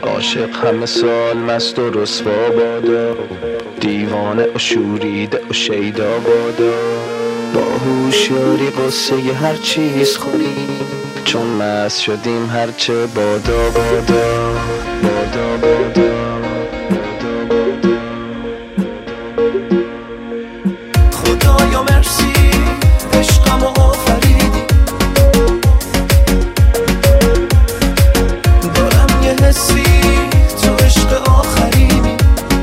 عاشق همه سال مست و رسوا بادا، دیوانه و شوریده و شیدا بادا. با هوشیاری قصه هر چیز خوریم، چون مست شدیم هرچه بادا بادا بادا بادا. خدایا مرسی عشقمو آفریدی، دارم یه حسی تو عشق آخرینی.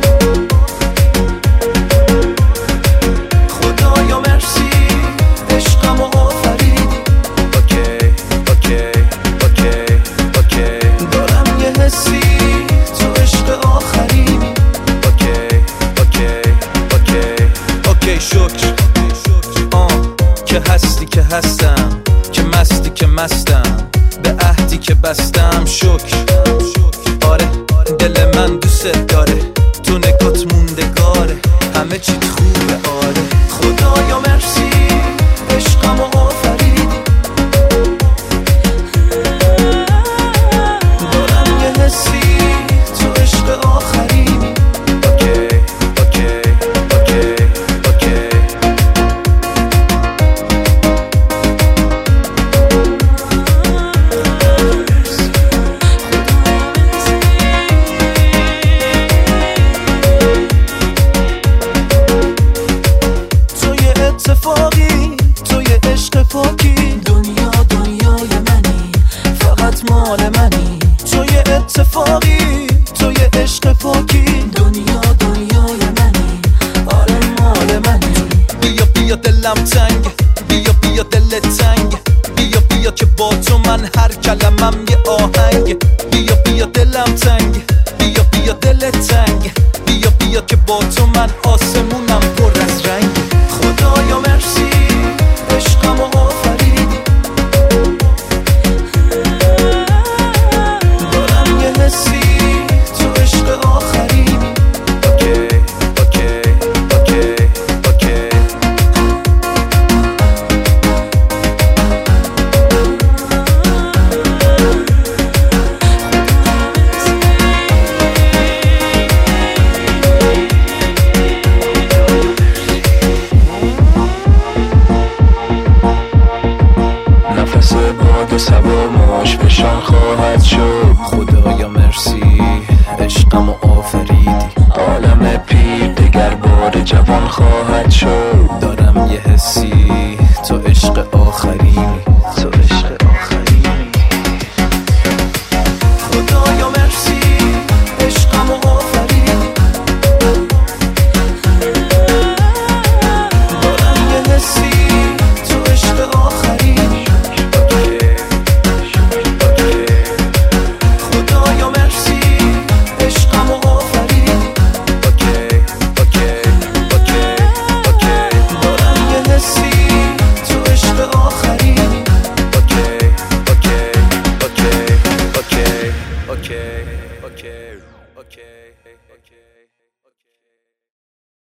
خدایا مرسی عشقمو آفریدی، اوکی اوکی اوکی اوکی. دارم یه حسی تو عشق آخرینی، اوکی اوکی اوکی اوکی. شکر که هستی که هستم، که مستی که مستم، به عهدی که بستم. شکر آره دل من دوست داره، تو نگات موندگاره، همه چیت خوبه آره. خدایا مرسی عشقمو آفریدی، دارم یه حسی تو عشق آخرینی، اوکی اوکی اوکی اوکی. اتفاقی تو یه عشق پاکی، دنیا دنیای منی، فقط مال منی. تو یه اتفاقی تو یه عشق پاکی، دنیا دنیای منی، آره مال منی. بیا بیا دلم تنگ، بیا بیا دل تنگ، بیا بیا که با تو من هر کلمم یه آهنگ. بیا بیا دلم تنگ، بیا بیا دل تنگ، بیا بیا که با تو من آسمونم پر از رنگ. خدایا مرسی عشقمو آفریدی، دارم یه حسی تو عشق آخرینی، اوکی اوکی اوکی اوکی. نفس باد و سبا ماش فشان خواهد شد. خدایا مرسی عشقمو آفریدی، عالم پیر دگر بار جوان خواهد شد.